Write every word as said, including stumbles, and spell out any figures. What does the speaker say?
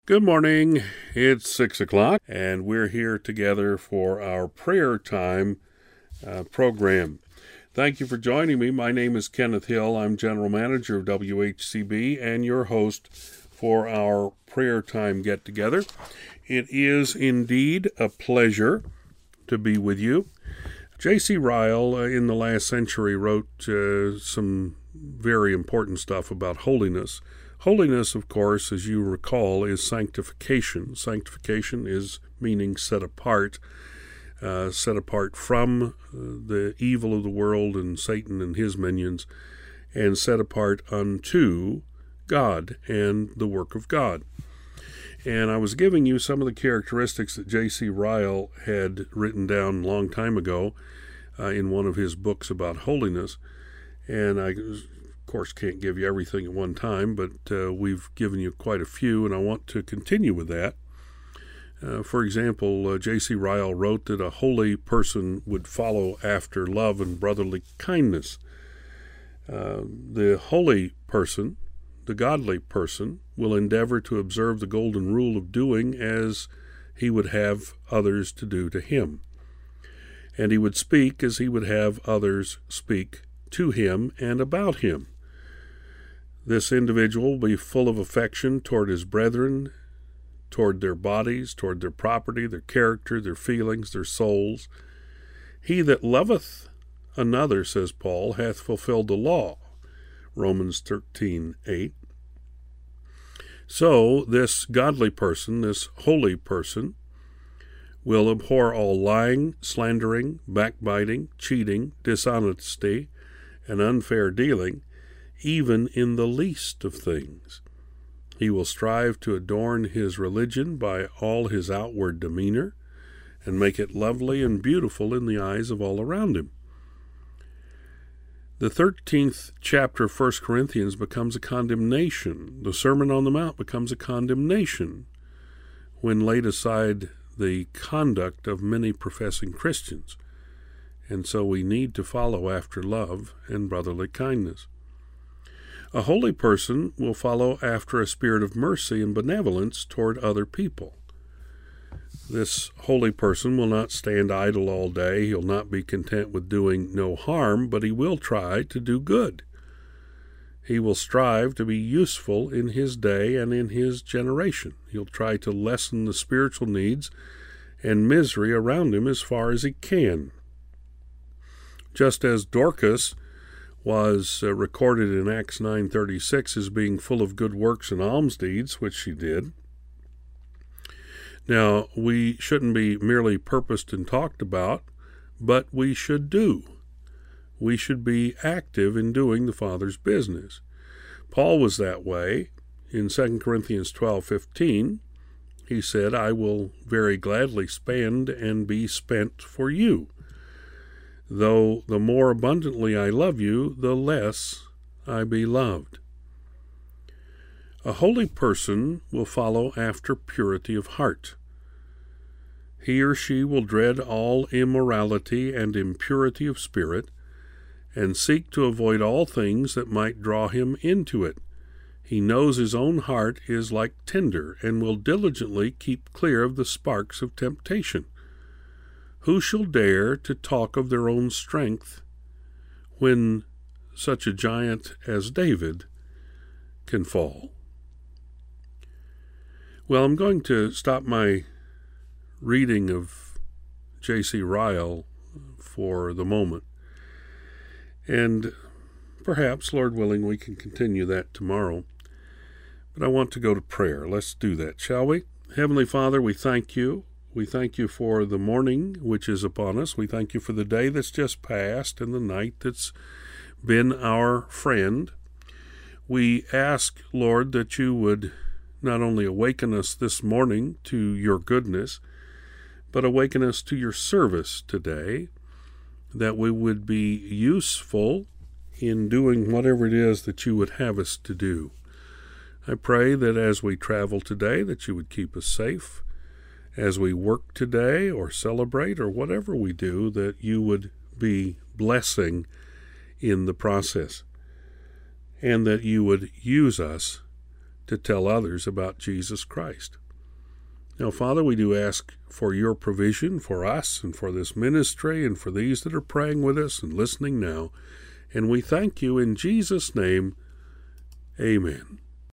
Good morning. It's six o'clock, and we're here together for our prayer time uh, program. Thank you for joining me. My name is Kenneth Hill. I'm General Manager of W H C B and your host for our prayer time get-together. It is indeed a pleasure to be with you. J C Ryle, uh, in the last century, wrote uh, some very important stuff about holiness. Holiness, of course, as you recall, is sanctification. Sanctification is meaning set apart, uh, set apart from uh, the evil of the world and Satan and his minions, and set apart unto God and the work of God. And I was giving you some of the characteristics that J C Ryle had written down a long time ago uh, in one of his books about holiness, and I of course can't give you everything at one time, but uh, we've given you quite a few, and I want to continue with that. Uh, for example, uh, J C Ryle wrote that a holy person would follow after love and brotherly kindness. Uh, the holy person, the godly person, will endeavor to observe the golden rule of doing as he would have others to do to him, and he would speak as he would have others speak to him and about him. This individual will be full of affection toward his brethren, toward their bodies, toward their property, their character, their feelings, their souls. He that loveth another, says Paul, hath fulfilled the law, Romans thirteen eight. So this godly person, this holy person, will abhor all lying, slandering, backbiting, cheating, dishonesty, and unfair dealing, even in the least of things. He will strive to adorn his religion by all his outward demeanor, and make it lovely and beautiful in the eyes of all around him. The thirteenth chapter of First Corinthians becomes a condemnation. The Sermon on the Mount becomes a condemnation when laid aside the conduct of many professing Christians. And so we need to follow after love and brotherly kindness. A holy person will follow after a spirit of mercy and benevolence toward other people. This holy person will not stand idle all day. He'll not be content with doing no harm, but he will try to do good. He will strive to be useful in his day and in his generation. He'll try to lessen the spiritual needs and misery around him as far as he can. Just as Dorcas was uh, recorded in Acts nine thirty-six as being full of good works and alms deeds, which she did. Now, we shouldn't be merely purposed and talked about, but we should do. We should be active in doing the Father's business. Paul was that way. In Second Corinthians twelve fifteen, he said, I will very gladly spend and be spent for you. Though the more abundantly I love you, the less I be loved. A holy person will follow after purity of heart. He or she will dread all immorality and impurity of spirit, and seek to avoid all things that might draw him into it. He knows his own heart is like tinder, and will diligently keep clear of the sparks of temptation. Who shall dare to talk of their own strength when such a giant as David can fall? Well, I'm going to stop my reading of J C Ryle for the moment, and perhaps, Lord willing, we can continue that tomorrow. But I want to go to prayer. Let's do that, shall we? Heavenly Father, we thank you. We thank you for the morning which is upon us. We thank you for the day that's just passed and the night that's been our friend. We ask, Lord, that you would not only awaken us this morning to your goodness, but awaken us to your service today, that we would be useful in doing whatever it is that you would have us to do. I pray that as we travel today, that you would keep us safe. As we work today or celebrate or whatever we do, that you would be blessing in the process, and that you would use us to tell others about Jesus Christ. Now, Father, we do ask for your provision for us and for this ministry and for these that are praying with us and listening now. And we thank you in Jesus' name. Amen.